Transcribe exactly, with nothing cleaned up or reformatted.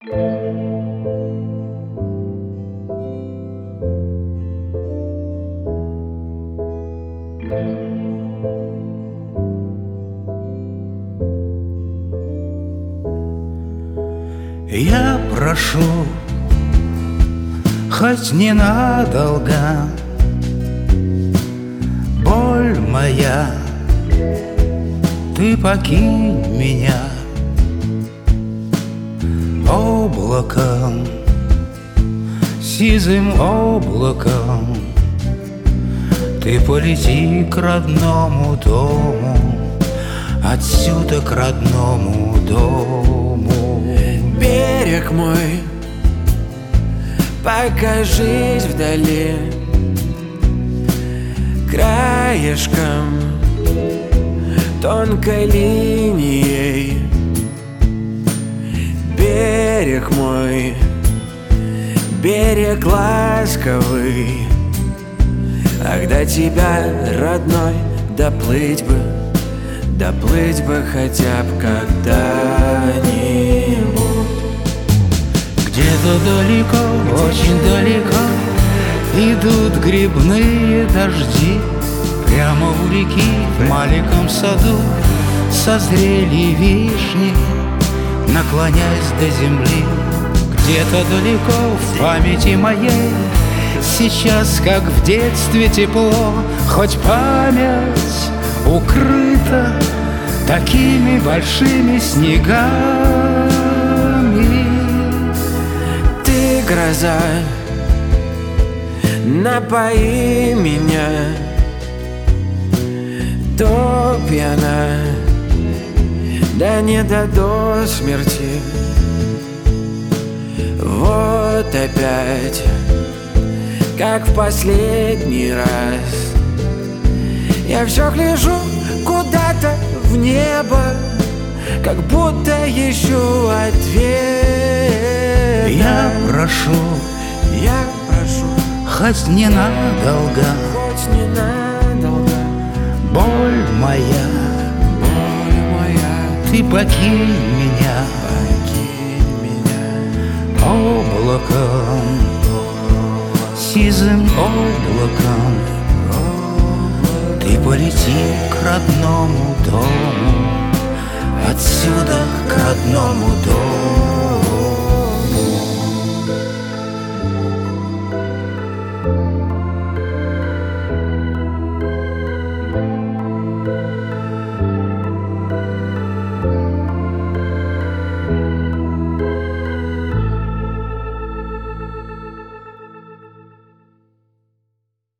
Я прошу, хоть ненадолго, боль моя, ты покинь меня. Облаком, сизым облаком ты полети к родному дому, отсюда к родному дому. Берег мой, покажись вдали, краешком, тонкой линией. Берег мой, берег ласковый, ах, до тебя, родной, доплыть бы, доплыть бы хотя бы когда-нибудь. Где-то далеко, очень далеко идут грибные дожди. Прямо у реки, в маленьком саду созрели вишни, наклоняясь до земли. Где-то далеко в памяти моей сейчас, как в детстве, тепло, хоть память укрыта такими большими снегами. Ты, гроза, напои меня, то пьяна, да не до до смерти. Вот опять, как в последний раз, я все гляжу куда-то в небо, как будто ищу ответ. Я прошу, я прошу, хоть ненадолго, хоть ненадолго, боль моя, боль моя, ты покинь меня, покинь меня. Облаком, сизым облаком ты полети к родному дому, отсюда к родному дому.